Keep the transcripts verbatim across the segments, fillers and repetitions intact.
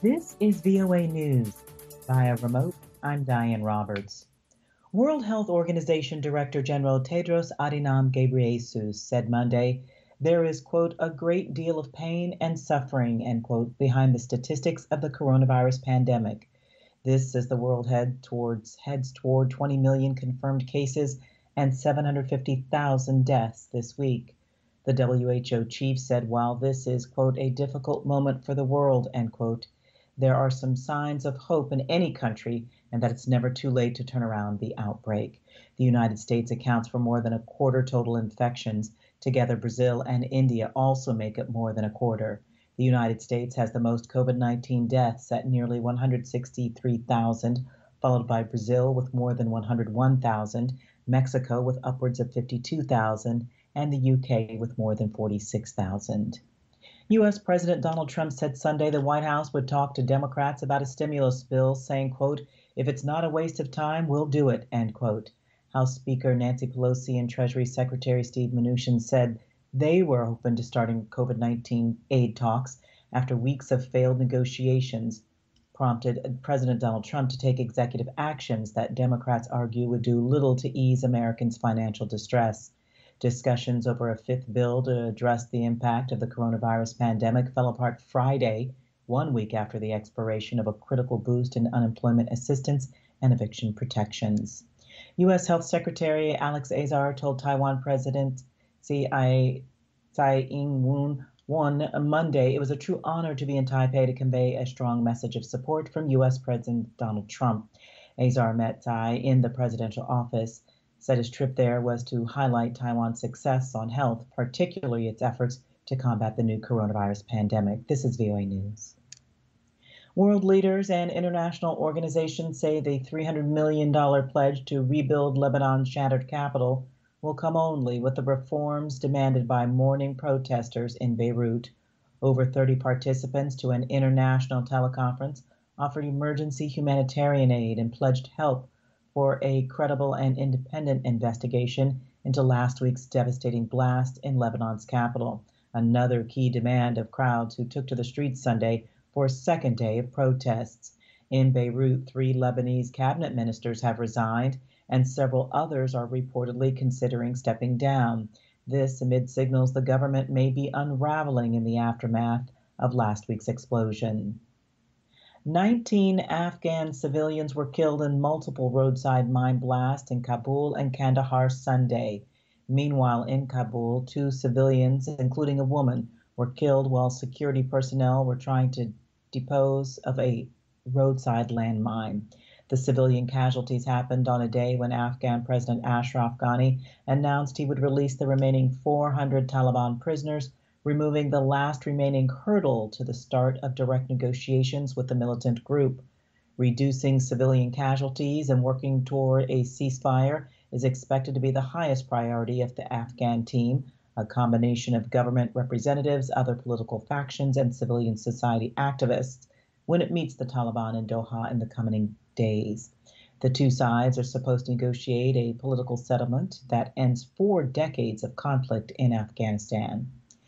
This is V O A News. Via remote, I'm Diane Roberts. World Health Organization Director General Tedros Adhanom Ghebreyesus said Monday there is, quote, a great deal of pain and suffering, end quote, behind the statistics of the coronavirus pandemic. This as the world head towards, heads toward twenty million confirmed cases and seven hundred fifty thousand deaths this week. The W H O chief said while this is, quote, a difficult moment for the world, end quote, there are some signs of hope in any country and that it's never too late to turn around the outbreak. The United States accounts for more than a quarter total infections. Together, Brazil and India also make up more than a quarter. The United States has the most COVID nineteen deaths at nearly one hundred sixty-three thousand, followed by Brazil with more than one hundred one thousand, Mexico with upwards of fifty-two thousand, and the U K with more than forty-six thousand. U S. President Donald Trump said Sunday the White House would talk to Democrats about a stimulus bill, saying, quote, if it's not a waste of time, we'll do it, end quote. House Speaker Nancy Pelosi and Treasury Secretary Steve Mnuchin said they were open to starting COVID nineteen aid talks after weeks of failed negotiations prompted President Donald Trump to take executive actions that Democrats argue would do little to ease Americans' financial distress. Discussions over a fifth bill to address the impact of the coronavirus pandemic fell apart Friday, one week after the expiration of a critical boost in unemployment assistance and eviction protections. U S. Health Secretary Alex Azar told Taiwan President Tsai Ing-wen on Monday it was a true honor to be in Taipei to convey a strong message of support from U S. President Donald Trump. Azar met Tsai in the presidential office. Said his trip there was to highlight Taiwan's success on health, particularly its efforts to combat the new coronavirus pandemic. This is V O A News. World leaders and international organizations say the three hundred million dollars pledge to rebuild Lebanon's shattered capital will come only with the reforms demanded by mourning protesters in Beirut. Over thirty participants to an international teleconference offered emergency humanitarian aid and pledged help for a credible and independent investigation into last week's devastating blast in Lebanon's capital, another key demand of crowds who took to the streets Sunday for a second day of protests. In Beirut, three Lebanese cabinet ministers have resigned, and several others are reportedly considering stepping down. This amid signals the government may be unraveling in the aftermath of last week's explosion. nineteen Afghan civilians were killed in multiple roadside mine blasts in Kabul and Kandahar Sunday. Meanwhile, in Kabul, two civilians, including a woman, were killed while security personnel were trying to dispose of a roadside landmine. The civilian casualties happened on a day when Afghan President Ashraf Ghani announced he would release the remaining four hundred Taliban prisoners, removing the last remaining hurdle to the start of direct negotiations with the militant group. Reducing civilian casualties and working toward a ceasefire is expected to be the highest priority of the Afghan team, a combination of government representatives, other political factions, and civilian society activists, when it meets the Taliban in Doha in the coming days. The two sides are supposed to negotiate a political settlement that ends four decades of conflict in Afghanistan.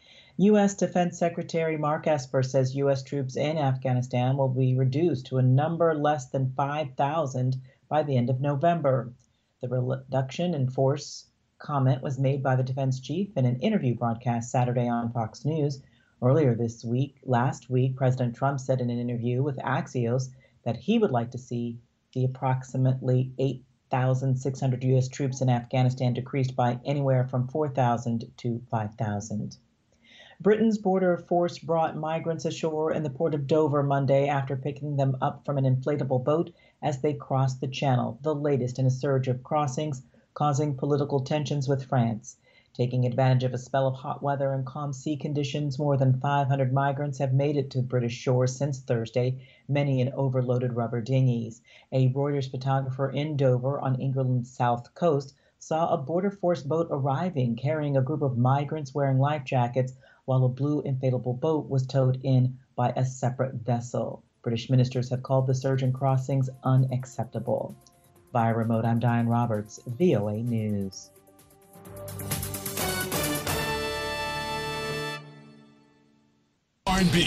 U S. Defense Secretary Mark Esper says U S troops in Afghanistan will be reduced to a number less than five thousand by the end of November. The reduction in force comment was made by the defense chief in an interview broadcast Saturday on Fox News. Earlier this week, last week, President Trump said in an interview with Axios that he would like to see the approximately eight thousand six hundred U S troops in Afghanistan decreased by anywhere from four thousand to five thousand. Britain's border force brought migrants ashore in the port of Dover Monday after picking them up from an inflatable boat as they crossed the channel, the latest in a surge of crossings, causing political tensions with France. Taking advantage of a spell of hot weather and calm sea conditions, more than five hundred migrants have made it to British shores since Thursday, many in overloaded rubber dinghies. A Reuters photographer in Dover on England's south coast saw a border force boat arriving carrying a group of migrants wearing life jackets, while a blue inflatable boat was towed in by a separate vessel. British ministers have called the surge in crossings unacceptable. Via remote, I'm Diane Roberts, V O A News. R and B